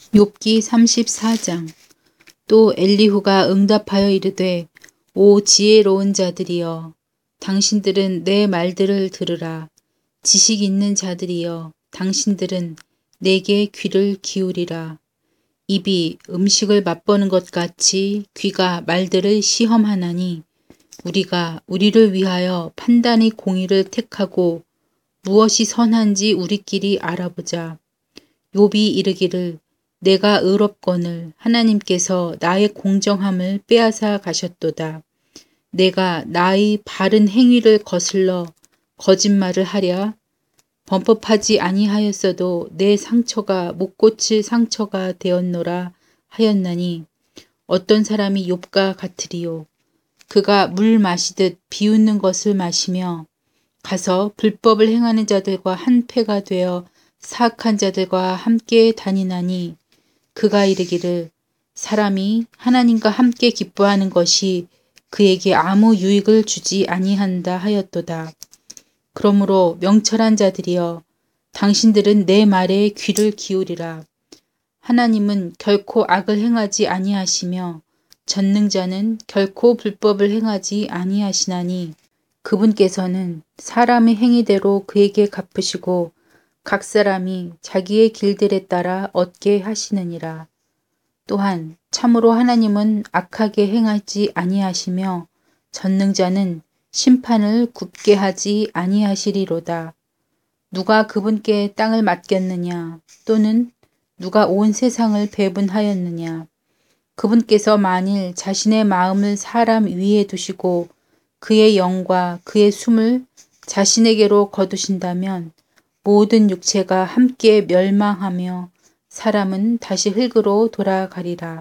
욥기 34장. 또 엘리후가 응답하여 이르되, 오 지혜로운 자들이여, 당신들은 내 말들을 들으라. 지식 있는 자들이여, 당신들은 내게 귀를 기울이라. 입이 음식을 맛보는 것 같이 귀가 말들을 시험하나니, 우리가 우리를 위하여 판단의 공의를 택하고 무엇이 선한지 우리끼리 알아보자. 욥이 이르기를, 내가 의롭거늘 하나님께서 나의 공정함을 빼앗아 가셨도다. 내가 나의 바른 행위를 거슬러 거짓말을 하랴. 범법하지 아니하였어도 내 상처가 못 고칠 상처가 되었노라 하였나니, 어떤 사람이 욥과 같으리요. 그가 물 마시듯 비웃는 것을 마시며 가서 불법을 행하는 자들과 한패가 되어 사악한 자들과 함께 다니나니, 그가 이르기를, 사람이 하나님과 함께 기뻐하는 것이 그에게 아무 유익을 주지 아니한다 하였도다. 그러므로 명철한 자들이여, 당신들은 내 말에 귀를 기울이라. 하나님은 결코 악을 행하지 아니하시며 전능자는 결코 불법을 행하지 아니하시나니, 그분께서는 사람의 행위대로 그에게 갚으시고 각 사람이 자기의 길들에 따라 얻게 하시느니라. 또한 참으로 하나님은 악하게 행하지 아니하시며 전능자는 심판을 굽게 하지 아니하시리로다. 누가 그분께 땅을 맡겼느냐, 또는 누가 온 세상을 배분하였느냐. 그분께서 만일 자신의 마음을 사람 위에 두시고 그의 영과 그의 숨을 자신에게로 거두신다면 모든 육체가 함께 멸망하며 사람은 다시 흙으로 돌아가리라.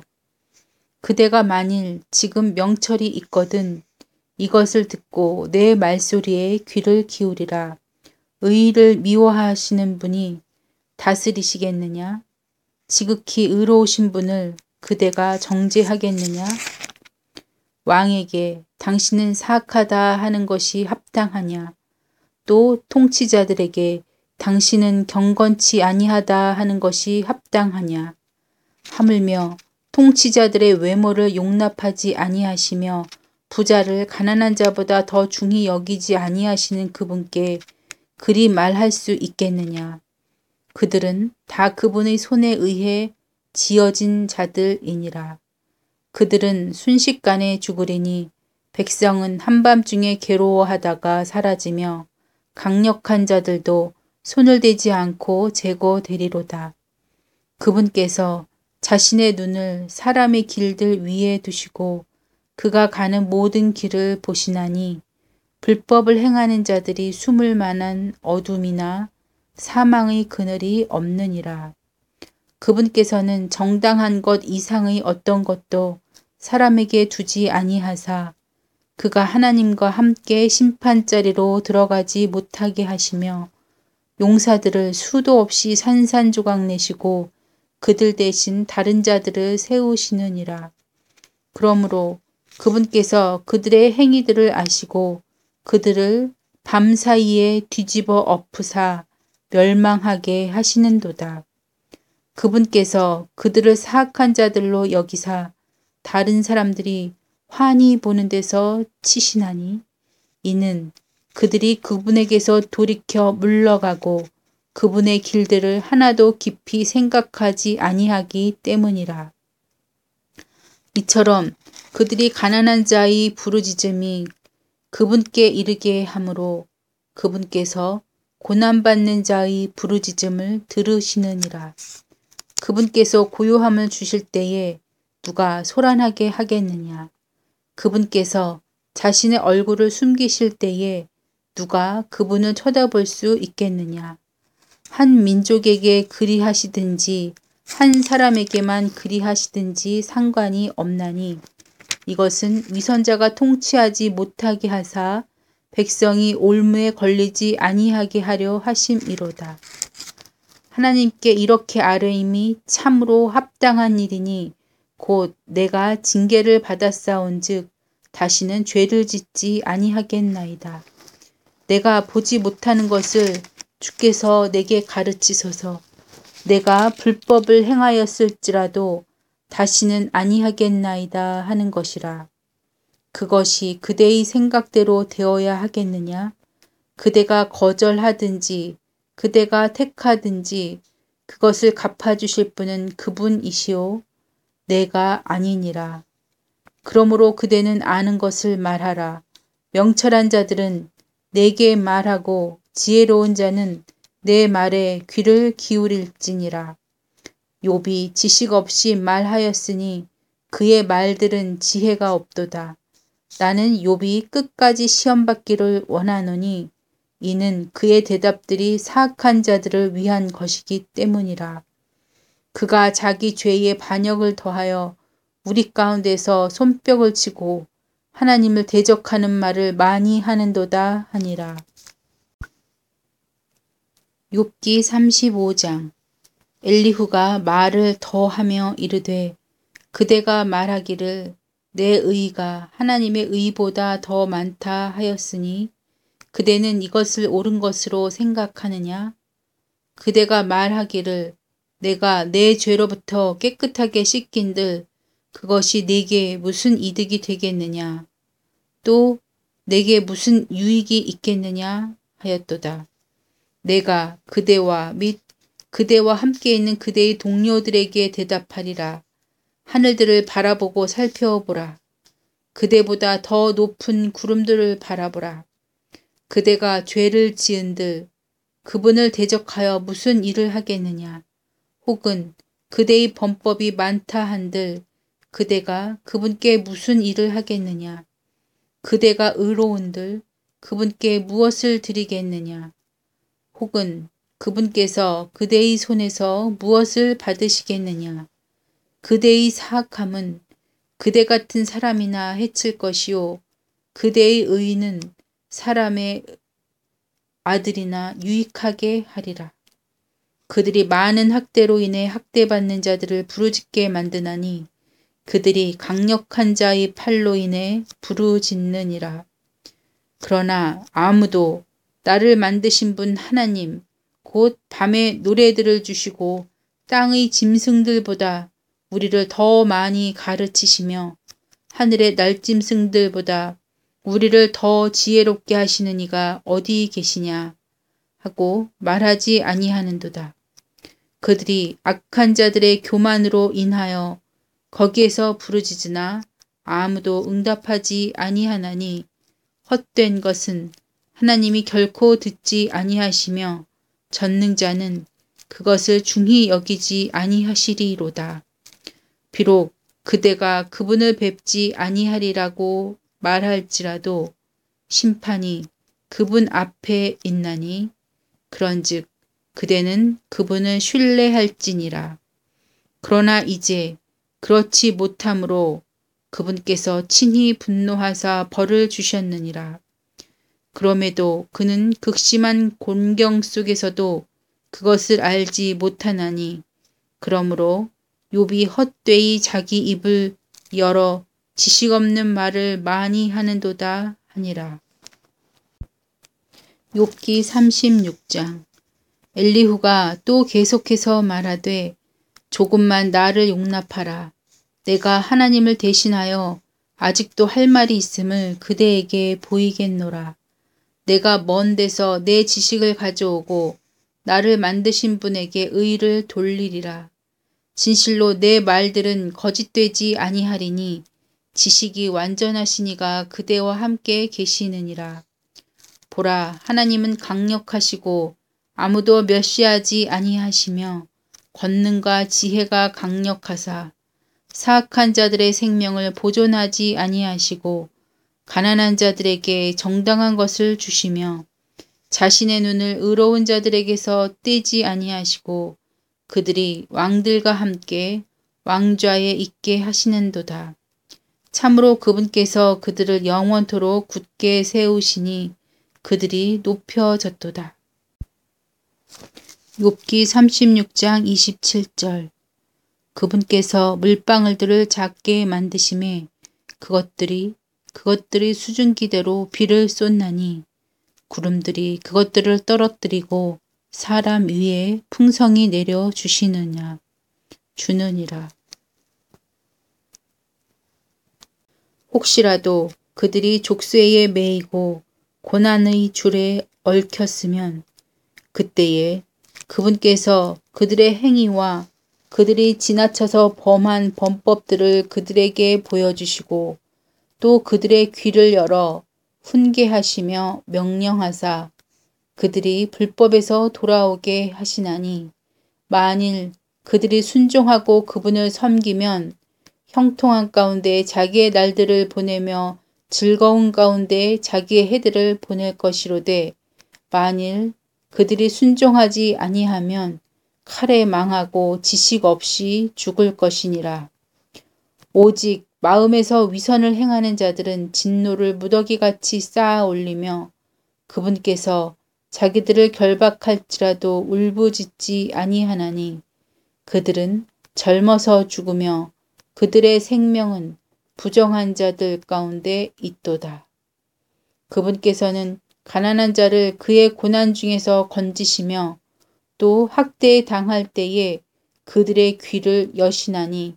그대가 만일 지금 명철이 있거든 이것을 듣고 내 말소리에 귀를 기울이라. 의를 미워하시는 분이 다스리시겠느냐? 지극히 의로우신 분을 그대가 정죄하겠느냐? 왕에게 당신은 사악하다 하는 것이 합당하냐? 또 통치자들에게 당신은 경건치 아니하다 하는 것이 합당하냐? 하물며 통치자들의 외모를 용납하지 아니하시며 부자를 가난한 자보다 더 중히 여기지 아니하시는 그분께 그리 말할 수 있겠느냐? 그들은 다 그분의 손에 의해 지어진 자들이니라. 그들은 순식간에 죽으리니 백성은 한밤중에 괴로워하다가 사라지며 강력한 자들도 손을 대지 않고 제거되리로다. 그분께서 자신의 눈을 사람의 길들 위에 두시고 그가 가는 모든 길을 보시나니, 불법을 행하는 자들이 숨을 만한 어둠이나 사망의 그늘이 없느니라. 그분께서는 정당한 것 이상의 어떤 것도 사람에게 두지 아니하사 그가 하나님과 함께 심판자리로 들어가지 못하게 하시며 용사들을 수도 없이 산산조각 내시고 그들 대신 다른 자들을 세우시느니라. 그러므로 그분께서 그들의 행위들을 아시고 그들을 밤사이에 뒤집어 엎으사 멸망하게 하시는도다. 그분께서 그들을 사악한 자들로 여기사 다른 사람들이 환히 보는 데서 치시나니, 이는 그들이 그분에게서 돌이켜 물러가고 그분의 길들을 하나도 깊이 생각하지 아니하기 때문이라. 이처럼 그들이 가난한 자의 부르짖음이 그분께 이르게 하므로 그분께서 고난받는 자의 부르짖음을 들으시느니라. 그분께서 고요함을 주실 때에 누가 소란하게 하겠느냐? 그분께서 자신의 얼굴을 숨기실 때에 누가 그분을 쳐다볼 수 있겠느냐? 한 민족에게 그리하시든지 한 사람에게만 그리하시든지 상관이 없나니, 이것은 위선자가 통치하지 못하게 하사 백성이 올무에 걸리지 아니하게 하려 하심이로다. 하나님께 이렇게 아뢰임이 참으로 합당한 일이니 곧 내가 징계를 받았사온즉 다시는 죄를 짓지 아니하겠나이다. 내가 보지 못하는 것을 주께서 내게 가르치소서. 내가 불법을 행하였을지라도 다시는 아니하겠나이다 하는 것이라. 그것이 그대의 생각대로 되어야 하겠느냐? 그대가 거절하든지 그대가 택하든지 그것을 갚아주실 분은 그분이시오. 내가 아니니라. 그러므로 그대는 아는 것을 말하라. 명철한 자들은 내게 말하고 지혜로운 자는 내 말에 귀를 기울일지니라. 욥이 지식 없이 말하였으니 그의 말들은 지혜가 없도다. 나는 욥이 끝까지 시험받기를 원하노니 이는 그의 대답들이 사악한 자들을 위한 것이기 때문이라. 그가 자기 죄의 반역을 더하여 우리 가운데서 손뼉을 치고 하나님을 대적하는 말을 많이 하는도다 하니라. 욥기 35장. 엘리후가 말을 더하며 이르되 그대가 말하기를 내 의가 하나님의 의보다 더 많다 하였으니 그대는 이것을 옳은 것으로 생각하느냐? 그대가 말하기를 내가 내 죄로부터 깨끗하게 씻긴들 그것이 내게 무슨 이득이 되겠느냐? 또 내게 무슨 유익이 있겠느냐 하였도다. 내가 그대와 및 그대와 함께 있는 그대의 동료들에게 대답하리라. 하늘들을 바라보고 살펴보라. 그대보다 더 높은 구름들을 바라보라. 그대가 죄를 지은들 그분을 대적하여 무슨 일을 하겠느냐? 혹은 그대의 범법이 많다 한들 그대가 그분께 무슨 일을 하겠느냐? 그대가 의로운들 그분께 무엇을 드리겠느냐? 혹은 그분께서 그대의 손에서 무엇을 받으시겠느냐? 그대의 사악함은 그대 같은 사람이나 해칠 것이요 그대의 의는 사람의 아들이나 유익하게 하리라. 그들이 많은 학대로 인해 학대받는 자들을 부르짖게 만드나니 그들이 강력한 자의 팔로 인해 부르짖느니라. 그러나 아무도 나를 만드신 분 하나님 곧 밤에 노래들을 주시고 땅의 짐승들보다 우리를 더 많이 가르치시며 하늘의 날짐승들보다 우리를 더 지혜롭게 하시는 이가 어디 계시냐 하고 말하지 아니하는도다. 그들이 악한 자들의 교만으로 인하여 거기에서 부르짖으나 아무도 응답하지 아니하나니 헛된 것은 하나님이 결코 듣지 아니하시며 전능자는 그것을 중히 여기지 아니하시리로다. 비록 그대가 그분을 뵙지 아니하리라고 말할지라도 심판이 그분 앞에 있나니 그런즉 그대는 그분을 신뢰할지니라. 그러나 이제 그렇지 못함으로 그분께서 친히 분노하사 벌을 주셨느니라. 그럼에도 그는 극심한 곤경 속에서도 그것을 알지 못하나니 그러므로 욥이 헛되이 자기 입을 열어 지식 없는 말을 많이 하는도다 하니라. 욥기 36장. 엘리후가 또 계속해서 말하되 조금만 나를 용납하라. 내가 하나님을 대신하여 아직도 할 말이 있음을 그대에게 보이겠노라. 내가 먼 데서 내 지식을 가져오고 나를 만드신 분에게 의를 돌리리라. 진실로 내 말들은 거짓되지 아니하리니 지식이 완전하신 이가 그대와 함께 계시느니라. 보라, 하나님은 강력하시고 아무도 멸시하지 아니하시며 권능과 지혜가 강력하사 사악한 자들의 생명을 보존하지 아니하시고 가난한 자들에게 정당한 것을 주시며 자신의 눈을 의로운 자들에게서 떼지 아니하시고 그들이 왕들과 함께 왕좌에 있게 하시는도다. 참으로 그분께서 그들을 영원토록 굳게 세우시니 그들이 높여졌도다. 욥기 36장 27절. 그분께서 물방울들을 작게 만드심에 그것들이 수증기대로 비를 쏟나니 구름들이 그것들을 떨어뜨리고 사람 위에 풍성히 내려 주시느냐 주느니라. 혹시라도 그들이 족쇄에 매이고 고난의 줄에 얽혔으면 그때에 그분께서 그들의 행위와 그들이 지나쳐서 범한 범법들을 그들에게 보여주시고 또 그들의 귀를 열어 훈계하시며 명령하사 그들이 불법에서 돌아오게 하시나니 만일 그들이 순종하고 그분을 섬기면 형통한 가운데 자기의 날들을 보내며 즐거운 가운데 자기의 해들을 보낼 것이로되 만일 그들이 순종하지 아니하면 칼에 망하고 지식 없이 죽을 것이니라. 오직 마음에서 위선을 행하는 자들은 진노를 무더기같이 쌓아 올리며 그분께서 자기들을 결박할지라도 울부짖지 아니하나니 그들은 젊어서 죽으며 그들의 생명은 부정한 자들 가운데 있도다. 그분께서는 가난한 자를 그의 고난 중에서 건지시며 또 학대에 당할 때에 그들의 귀를 여시나니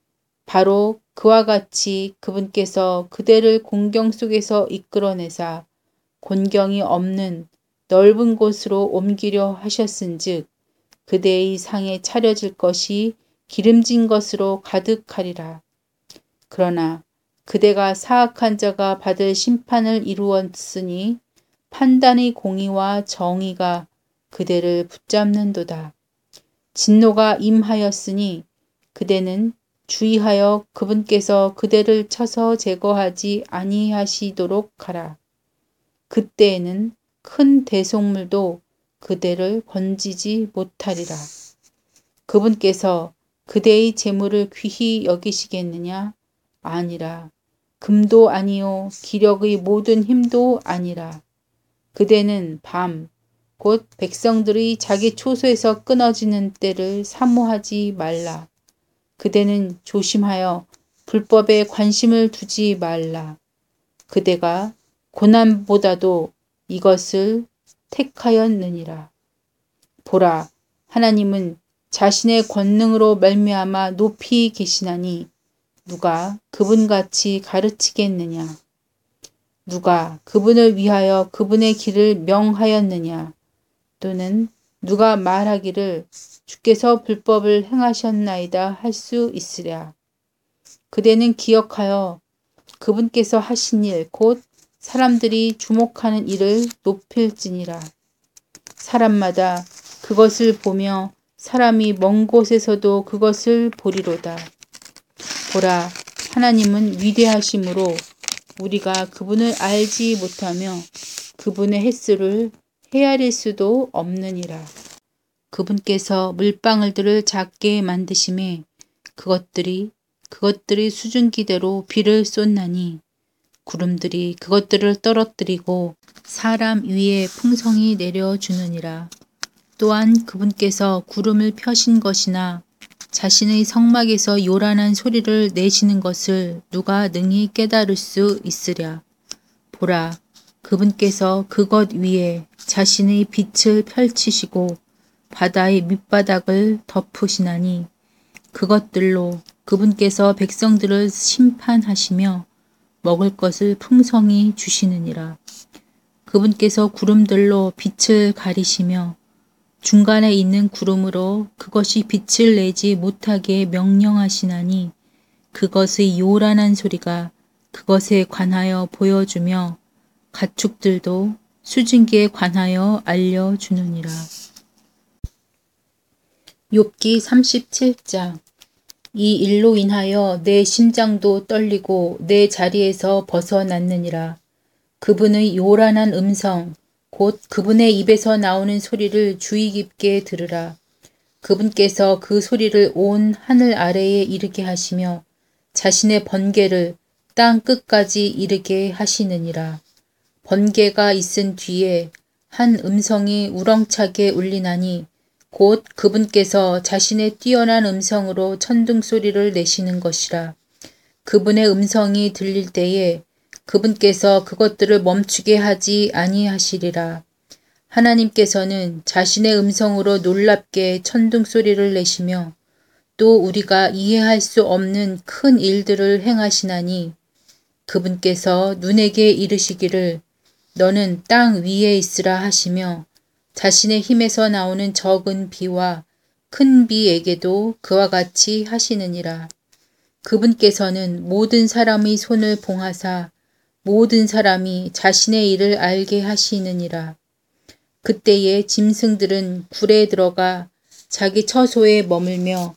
바로 그와 같이 그분께서 그대를 공경 속에서 이끌어내사 곤경이 없는 넓은 곳으로 옮기려 하셨은즉 그대의 상에 차려질 것이 기름진 것으로 가득하리라. 그러나 그대가 사악한 자가 받을 심판을 이루었으니 판단의 공의와 정의가 그대를 붙잡는도다. 진노가 임하였으니 그대는 주의하여 그분께서 그대를 쳐서 제거하지 아니하시도록 하라. 그때에는 큰 대속물도 그대를 건지지 못하리라. 그분께서 그대의 재물을 귀히 여기시겠느냐? 아니라. 금도 아니요 기력의 모든 힘도 아니라. 그대는 밤, 곧 백성들의 자기 초소에서 끊어지는 때를 사모하지 말라. 그대는 조심하여 불법에 관심을 두지 말라. 그대가 고난보다도 이것을 택하였느니라. 보라, 하나님은 자신의 권능으로 말미암아 높이 계시나니 누가 그분같이 가르치겠느냐? 누가 그분을 위하여 그분의 길을 명하였느냐? 또는 누가 말하기를 주께서 불법을 행하셨나이다 할 수 있으랴. 그대는 기억하여 그분께서 하신 일 곧 사람들이 주목하는 일을 높일지니라. 사람마다 그것을 보며 사람이 먼 곳에서도 그것을 보리로다. 보라, 하나님은 위대하심으로 우리가 그분을 알지 못하며 그분의 횟수를 헤아릴 수도 없느니라. 그분께서 물방울들을 작게 만드심에 그것들이 수증기대로 비를 쏟나니 구름들이 그것들을 떨어뜨리고 사람 위에 풍성히 내려주느니라. 또한 그분께서 구름을 펴신 것이나 자신의 성막에서 요란한 소리를 내시는 것을 누가 능히 깨달을 수 있으랴. 보라, 그분께서 그것 위에 자신의 빛을 펼치시고 바다의 밑바닥을 덮으시나니 그것들로 그분께서 백성들을 심판하시며 먹을 것을 풍성히 주시느니라. 그분께서 구름들로 빛을 가리시며 중간에 있는 구름으로 그것이 빛을 내지 못하게 명령하시나니 그것의 요란한 소리가 그것에 관하여 보여주며 가축들도 수증기에 관하여 알려주느니라. 욥기 37장. 이 일로 인하여 내 심장도 떨리고 내 자리에서 벗어났느니라. 그분의 요란한 음성 곧 그분의 입에서 나오는 소리를 주의 깊게 들으라. 그분께서 그 소리를 온 하늘 아래에 이르게 하시며 자신의 번개를 땅 끝까지 이르게 하시느니라. 번개가 있은 뒤에 한 음성이 우렁차게 울리나니 곧 그분께서 자신의 뛰어난 음성으로 천둥 소리를 내시는 것이라. 그분의 음성이 들릴 때에 그분께서 그것들을 멈추게 하지 아니하시리라. 하나님께서는 자신의 음성으로 놀랍게 천둥 소리를 내시며 또 우리가 이해할 수 없는 큰 일들을 행하시나니 그분께서 눈에게 이르시기를 너는 땅 위에 있으라 하시며 자신의 힘에서 나오는 적은 비와 큰 비에게도 그와 같이 하시느니라. 그분께서는 모든 사람의 손을 봉하사 모든 사람이 자신의 일을 알게 하시느니라. 그때에 짐승들은 굴에 들어가 자기 처소에 머물며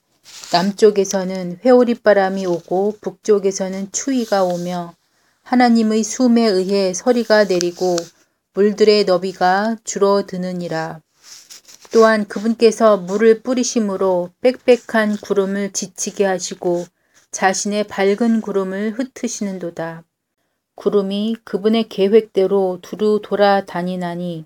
남쪽에서는 회오리바람이 오고 북쪽에서는 추위가 오며 하나님의 숨에 의해 서리가 내리고 물들의 너비가 줄어드느니라. 또한 그분께서 물을 뿌리심으로 빽빽한 구름을 지치게 하시고 자신의 밝은 구름을 흩으시는도다. 구름이 그분의 계획대로 두루 돌아다니나니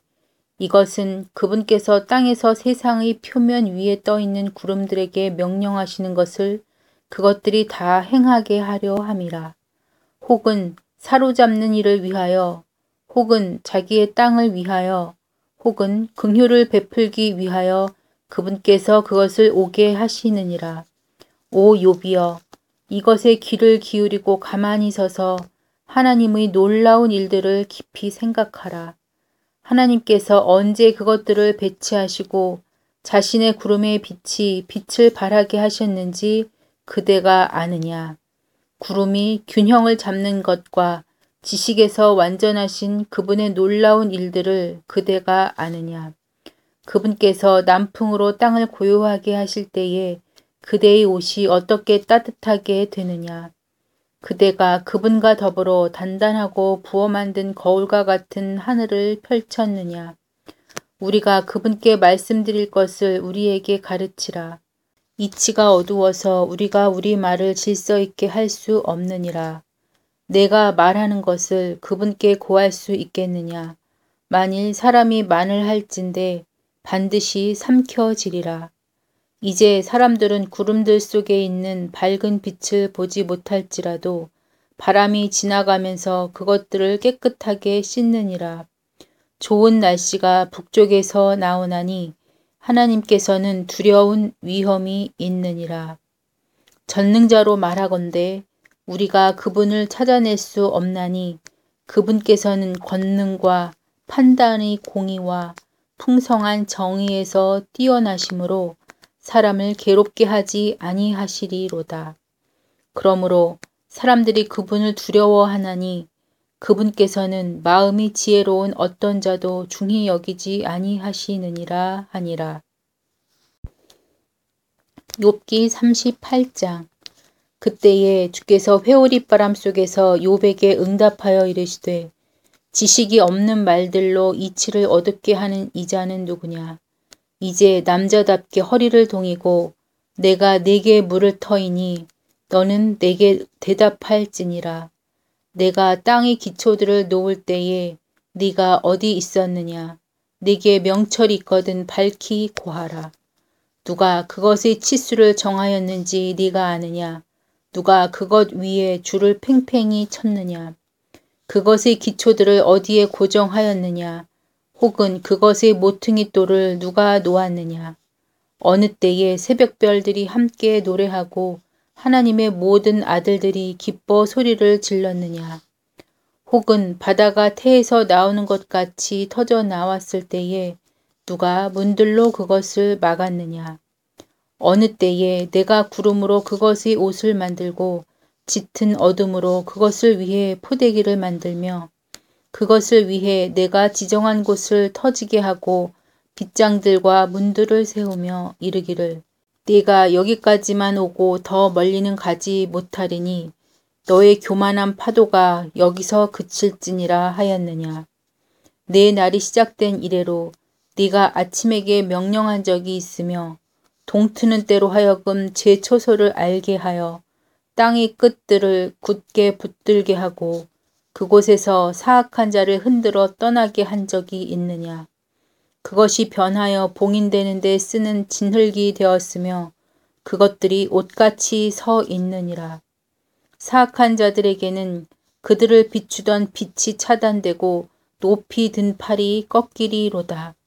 이것은 그분께서 땅에서 세상의 표면 위에 떠있는 구름들에게 명령하시는 것을 그것들이 다 행하게 하려 함이라. 혹은 사로잡는 일을 위하여 혹은 자기의 땅을 위하여 혹은 긍휼을 베풀기 위하여 그분께서 그것을 오게 하시느니라. 오 욥이여, 이것에 귀를 기울이고 가만히 서서 하나님의 놀라운 일들을 깊이 생각하라. 하나님께서 언제 그것들을 배치하시고 자신의 구름의 빛이 빛을 발하게 하셨는지 그대가 아느냐. 구름이 균형을 잡는 것과 지식에서 완전하신 그분의 놀라운 일들을 그대가 아느냐. 그분께서 남풍으로 땅을 고요하게 하실 때에 그대의 옷이 어떻게 따뜻하게 되느냐. 그대가 그분과 더불어 단단하고 부어 만든 거울과 같은 하늘을 펼쳤느냐. 우리가 그분께 말씀드릴 것을 우리에게 가르치라. 이치가 어두워서 우리가 우리 말을 질서 있게 할 수 없느니라. 내가 말하는 것을 그분께 고할 수 있겠느냐. 만일 사람이 만을 할진대 반드시 삼켜지리라. 이제 사람들은 구름들 속에 있는 밝은 빛을 보지 못할지라도 바람이 지나가면서 그것들을 깨끗하게 씻느니라. 좋은 날씨가 북쪽에서 나오나니 하나님께서는 두려운 위험이 있느니라. 전능자로 말하건대 우리가 그분을 찾아낼 수 없나니 그분께서는 권능과 판단의 공의와 풍성한 정의에서 뛰어나심으로 사람을 괴롭게 하지 아니하시리로다. 그러므로 사람들이 그분을 두려워하나니 그분께서는 마음이 지혜로운 어떤 자도 중히 여기지 아니하시느니라 하니라. 욥기 38장. 그때에 주께서 회오리바람 속에서 욥에게 응답하여 이르시되 지식이 없는 말들로 이치를 얻게 하는 이자는 누구냐. 이제 남자답게 허리를 동이고 내가 네게 물을 터이니 너는 내게 대답할지니라. 내가 땅의 기초들을 놓을 때에 네가 어디 있었느냐. 네게 명철이 있거든 밝히 고하라. 누가 그것의 치수를 정하였는지 네가 아느냐. 누가 그것 위에 줄을 팽팽히 쳤느냐. 그것의 기초들을 어디에 고정하였느냐. 혹은 그것의 모퉁이 돌을 누가 놓았느냐. 어느 때에 새벽별들이 함께 노래하고 하나님의 모든 아들들이 기뻐 소리를 질렀느냐. 혹은 바다가 태에서 나오는 것 같이 터져 나왔을 때에 누가 문들로 그것을 막았느냐. 어느 때에 내가 구름으로 그것의 옷을 만들고 짙은 어둠으로 그것을 위해 포대기를 만들며 그것을 위해 내가 지정한 곳을 터지게 하고 빗장들과 문들을 세우며 이르기를 네가 여기까지만 오고 더 멀리는 가지 못하리니 너의 교만한 파도가 여기서 그칠지니라 하였느냐. 내 날이 시작된 이래로 네가 아침에게 명령한 적이 있으며 동트는 때로 하여금 제 처소를 알게 하여 땅의 끝들을 굳게 붙들게 하고 그곳에서 사악한 자를 흔들어 떠나게 한 적이 있느냐. 그것이 변하여 봉인되는 데 쓰는 진흙이 되었으며 그것들이 옷같이 서 있느니라. 사악한 자들에게는 그들을 비추던 빛이 차단되고 높이 든 팔이 꺾이리로다.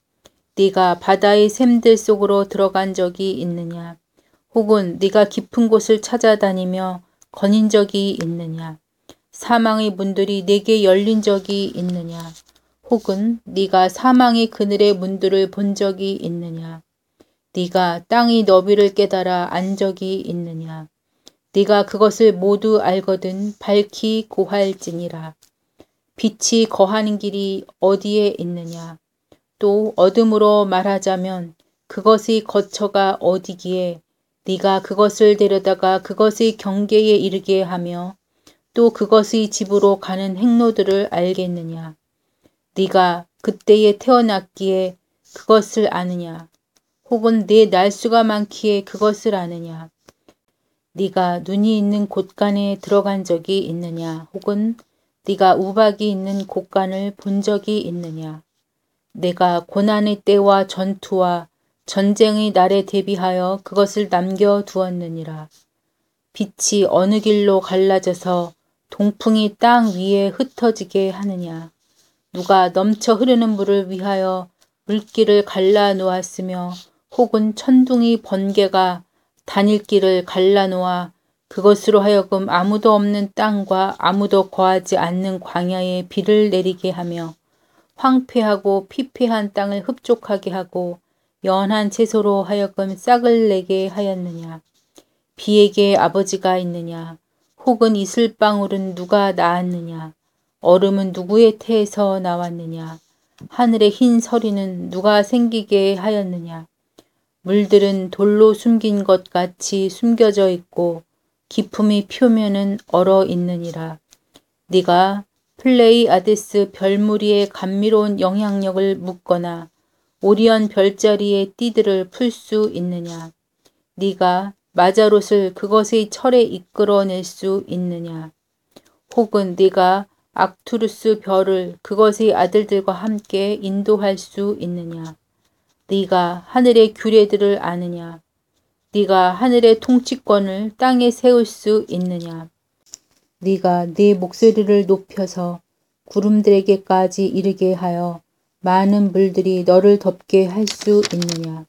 네가 바다의 샘들 속으로 들어간 적이 있느냐? 혹은 네가 깊은 곳을 찾아다니며 거닌 적이 있느냐? 사망의 문들이 네게 열린 적이 있느냐? 혹은 네가 사망의 그늘의 문들을 본 적이 있느냐? 네가 땅의 너비를 깨달아 안 적이 있느냐? 네가 그것을 모두 알거든 밝히 고할지니라. 빛이 거하는 길이 어디에 있느냐? 또 어둠으로 말하자면 그것의 거처가 어디기에 네가 그것을 데려다가 그것의 경계에 이르게 하며 또 그것의 집으로 가는 행로들을 알겠느냐? 네가 그때에 태어났기에 그것을 아느냐? 혹은 네 날수가 많기에 그것을 아느냐? 네가 눈이 있는 곳간에 들어간 적이 있느냐? 혹은 네가 우박이 있는 곳간을 본 적이 있느냐? 내가 고난의 때와 전투와 전쟁의 날에 대비하여 그것을 남겨두었느니라. 빛이 어느 길로 갈라져서 동풍이 땅 위에 흩어지게 하느냐? 누가 넘쳐 흐르는 물을 위하여 물길을 갈라 놓았으며 혹은 천둥이 번개가 다닐 길을 갈라 놓아 그것으로 하여금 아무도 없는 땅과 아무도 거하지 않는 광야에 비를 내리게 하며 황폐하고 피폐한 땅을 흡족하게 하고 연한 채소로 하여금 싹을 내게 하였느냐? 비에게 아버지가 있느냐? 혹은 이슬방울은 누가 낳았느냐? 얼음은 누구의 태에서 나왔느냐? 하늘의 흰 서리는 누가 생기게 하였느냐? 물들은 돌로 숨긴 것 같이 숨겨져 있고 기품의 표면은 얼어 있느니라. 네가 플레이아데스 별무리의 감미로운 영향력을 묻거나 오리온 별자리의 띠들을 풀 수 있느냐? 네가 마자롯을 그것의 철에 이끌어낼 수 있느냐? 혹은 네가 악투루스 별을 그것의 아들들과 함께 인도할 수 있느냐? 네가 하늘의 규례들을 아느냐? 네가 하늘의 통치권을 땅에 세울 수 있느냐? 네가 네 목소리를 높여서 구름들에게까지 이르게 하여 많은 물들이 너를 덮게 할 수 있느냐?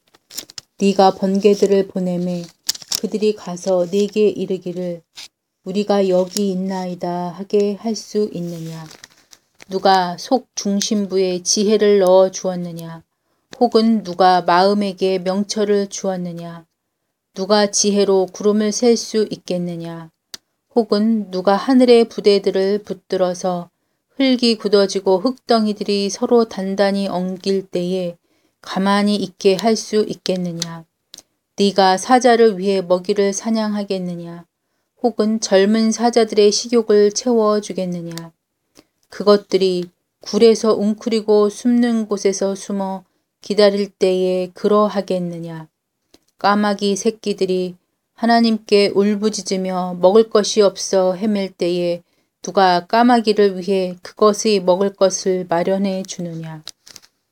네가 번개들을 보내매 그들이 가서 네게 이르기를 우리가 여기 있나이다 하게 할 수 있느냐? 누가 속 중심부에 지혜를 넣어 주었느냐? 혹은 누가 마음에게 명철을 주었느냐? 누가 지혜로 구름을 셀 수 있겠느냐? 혹은 누가 하늘의 부대들을 붙들어서 흙이 굳어지고 흙덩이들이 서로 단단히 엉길 때에 가만히 있게 할 수 있겠느냐? 네가 사자를 위해 먹이를 사냥하겠느냐? 혹은 젊은 사자들의 식욕을 채워주겠느냐? 그것들이 굴에서 웅크리고 숨는 곳에서 숨어 기다릴 때에 그러하겠느냐? 까마귀 새끼들이 하나님께 울부짖으며 먹을 것이 없어 헤맬 때에 누가 까마귀를 위해 그것의 먹을 것을 마련해 주느냐?